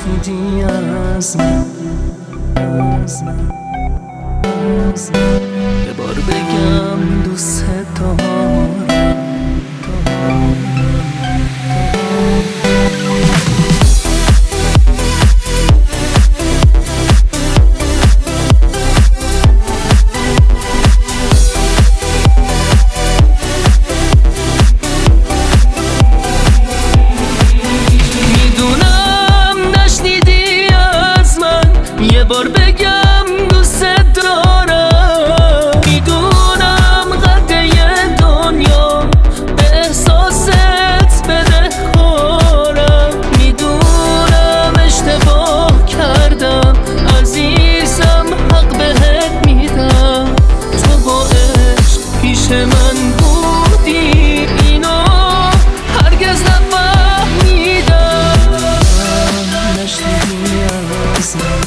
نشنیدی از من یه بار بگم دوست دارم. یه بار بگم دوست دارم. میدونم قدر دنیا به احساست بده کارم. میدونم اشتباه کردم عزیزم، حق بهت میدم. تو با عشق پیش من بودی، اینو هرگز نفهمیدم. نشنیدی از من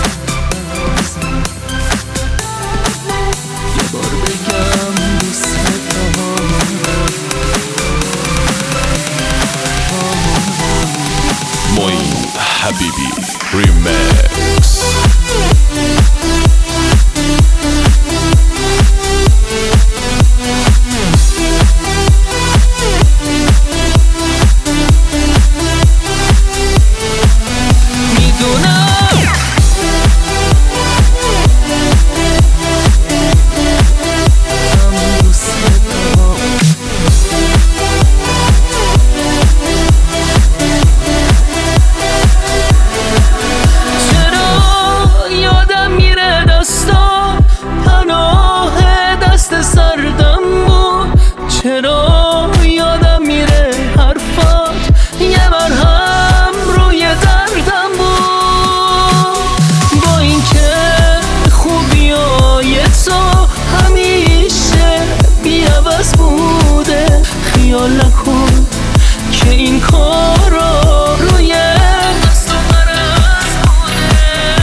معین حبیبی ریمیکس. چرا یادم میره حرفات، یه مرهم روی دردم بود. با اینکه خوبیای تو همیشه بی‌عوض بوده، خیال نکن که این کارا روی دست و مرز بوده.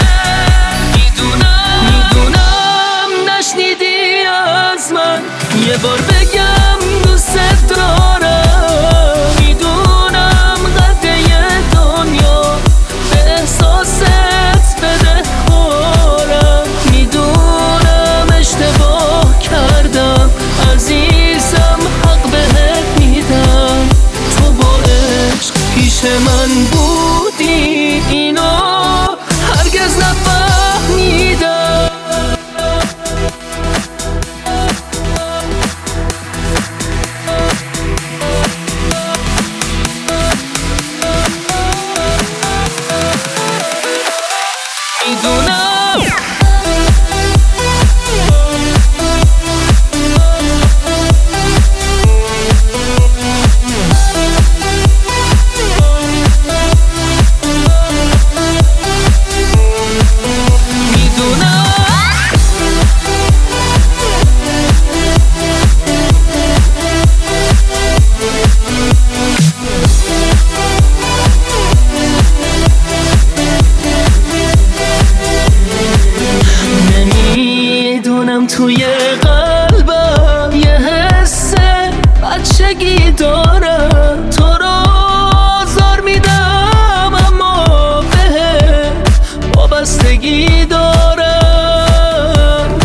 میدونم نشنیدی از من، یه بار بگم دوست دارم. میدونم قدر دنیا به احساست بده کارم. میدونم اشتباه کردم عزیزم، حق بهت میدم. تو با عشق پیش من بودی، اینو هرگز نفهمیدم. توی قلبم یه حس بچگی دارم. تو رو آزار میدم اما بهت وابستگی دارم.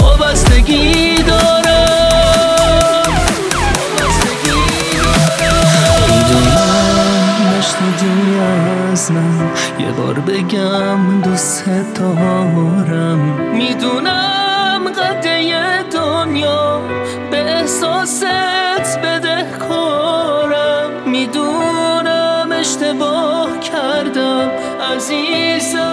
میدونم نشنیدی از من، یه بار بگم دوست دارم. میدونم قدر دنیا به احساست بده کارم. میدونم اشتباه کردم عزیزم.